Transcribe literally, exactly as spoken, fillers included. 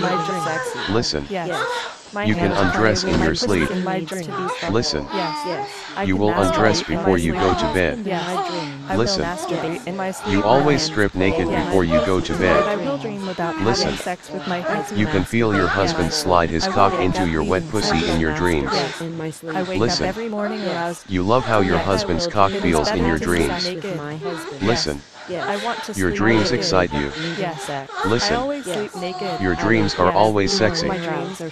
my dreams. sexy. Listen. Yes. Yes. My You can hands undress play in with your my sleep. pussy in my Needs to dreams. be fucked. Listen. Yes. Yes. I You can will masturbate undress in my before you sleep. go to bed. In Yes. my dreams. I Listen. will masturbate Yes. in my sleep. You My always hands strip naked play with before my you go pussy to in But my I bed. will dreams. dream without Listen. having sex with my I husband. You can feel your masturbate in husband my slide sleep. his I will cock wake into up your wet being pussy sexy. in your dreams. Yes. In my sleep. I wake Listen. up every morning Yes. aroused. You love how your Yes. husband's I will cock dream feels Instead in of your having sex dreams. with naked. my husband. Yes. Listen. Yes. I want to Your sleep dreams naked. excite you. Needing Yes. sex. I Listen. always Yes. sleep naked. Your I dreams will are Yes. always dream sexy. My aroused. dreams are